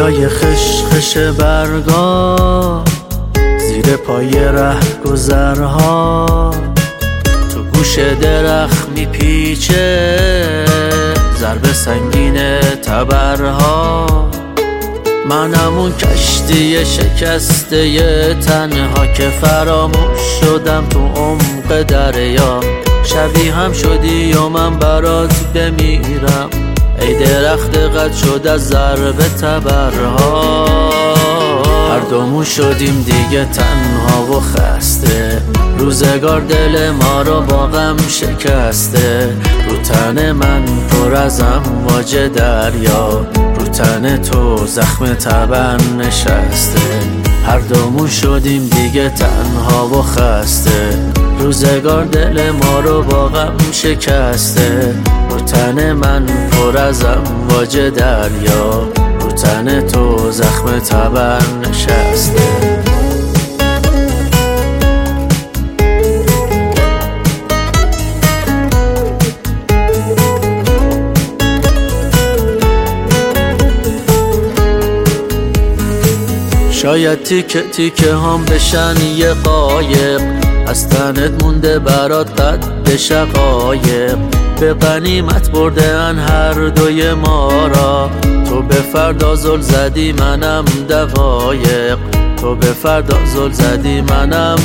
صدای خشخش برگا زیر پای رهگذرها، تو گوش درخت میپیچه ضرب سنگین تبرها. منم اون کشتی شکسته تنها که فراموش شدم تو عمق دریا. شبیه هم شدی و من برات بمیرم، ای درخت قد شد از ضرب تبرها. هر دومون شدیم دیگه تنها و خسته، روزگار دل ما رو با غم شکسته. رو تن من پر از امواج دریا، رو تن تو زخم تبر نشسته. هر دومون شدیم دیگه تنها و خسته، روزگار دل ما رو با غم شکسته. رو تن من پر از امواج دریا، رو تن تو زخم تبر نشسته. شاید تیکه تیکه هم بشن یه قایق، از تنت مونده برات قد شقایق. به غنیمت بردن هر دوی ما را، تو به فردا زل زدی منم دقایق. تو به فردا زل زدی منم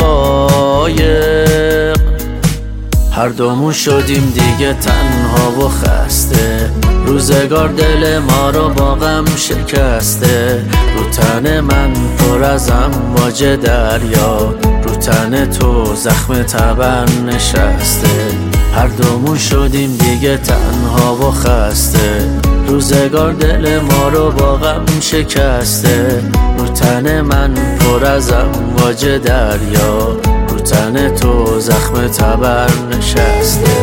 دقایق. هر دومون شدیم دیگه تنها و خسته، روزگار دل ما رو با غم شکسته. رو تن من پر از امواج دریا، رو تن تو زخم تبر نشسته. هر دومون شدیم دیگه تنها و خسته، روزگار دل ما رو با غم شکسته. رو تن من پر از امواج دریا، رو تن تو زخم تبر نشسته.